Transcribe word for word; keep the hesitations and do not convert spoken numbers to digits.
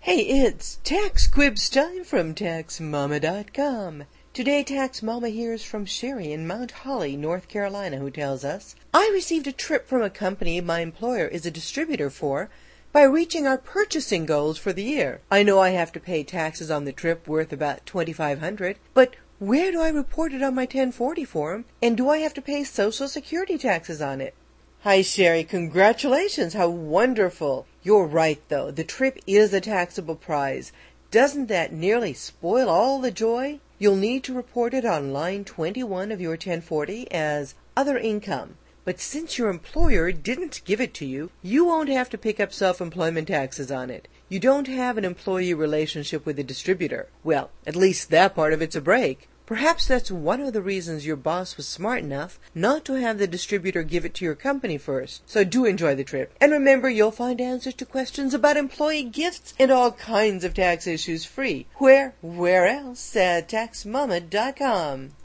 Hey, it's Tax Quibs time from Tax Mama dot com. Today, Tax Mama hears from Sherry in Mount Holly, North Carolina, who tells us, I received a trip from a company my employer is a distributor for by reaching our purchasing goals for the year. I know I have to pay taxes on the trip worth about twenty-five hundred dollars, but where do I report it on my ten forty form, and do I have to pay Social Security taxes on it? Hi, Sherry. Congratulations. How wonderful. You're right, though. The trip is a taxable prize. Doesn't that nearly spoil all the joy? You'll need to report it on line twenty-one of your ten forty as other income. But since your employer didn't give it to you, you won't have to pick up self-employment taxes on it. You don't have an employee relationship with the distributor. Well, at least that part of it's a break. Perhaps that's one of the reasons your boss was smart enough not to have the distributor give it to your company first. So do enjoy the trip. And remember, you'll find answers to questions about employee gifts and all kinds of tax issues free. Where? Where else? At Tax Mama dot com.